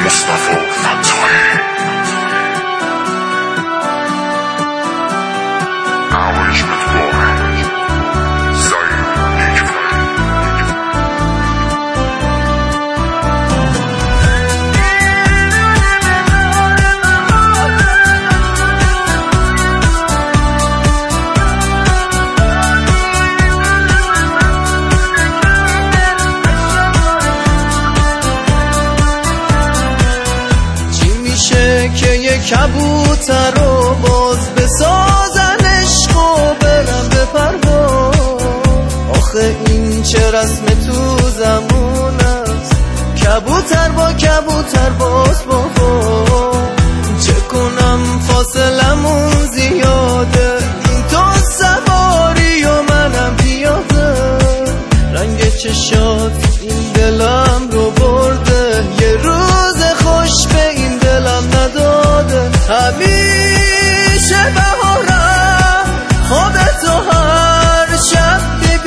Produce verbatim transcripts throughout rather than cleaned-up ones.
کبوتر رو باز بسازن عشق و برم به پرواز. آخه این چه رسم تو زمون است، کبوتر با کبوتر باز بابا. چه کنم فاصلمون زیاده، این تو سواری و منم پیاده. رنگ چشات این دلم رو برده، یه روز خوش به این دلم نداده. همیشه بهارم خوابتو هر شب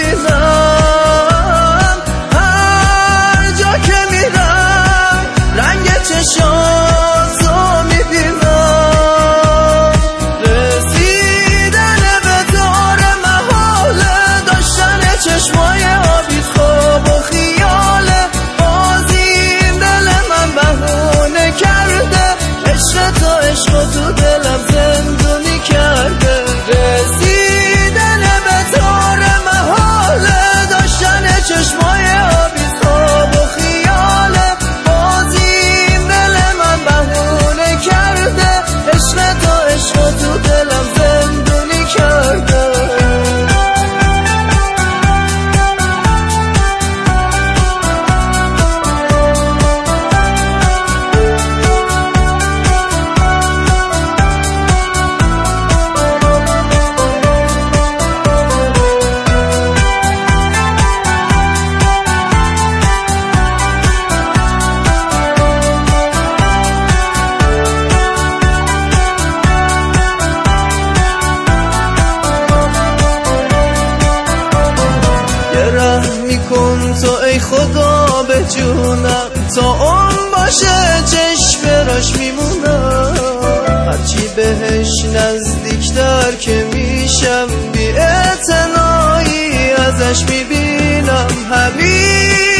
میبینم، هر جا که میرم رنگ چشاتو میبینم. رسیدن به دور محاله، داشتن چشمای آبی خواب و خیاله. بازی دل من بهونه کرده، عشق تو عشق تو دلم زندونی کرده. رسیدن به طور محاله، داشتن چشمای آبی خواب و خیاله. بازی دل من بهونه کرده، عشق تو عشق تو دلم زندونی کرده. کن تو ای خدا به جونم، تا اون باشه چشم راش میمونم. هرچی بهش نزدیکتر که میشم، بی اعتنایی ازش میبینم. همین